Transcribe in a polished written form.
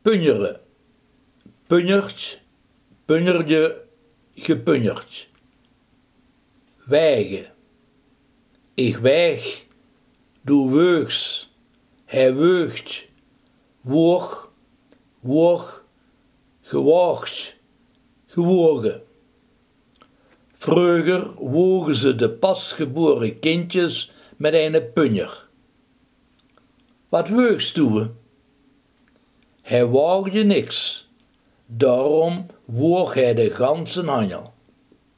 Punjeren. Punjert, punjerde, gepunjerd. Wijgen. Ik wijg, du weugs, hij weugt, woog, woog, gewaagd, gewogen. Vroeger wogen ze de pasgeboren kindjes met een punjer. Wat weugst du? Hij waagde niks, daarom woog hij de ganzen handel.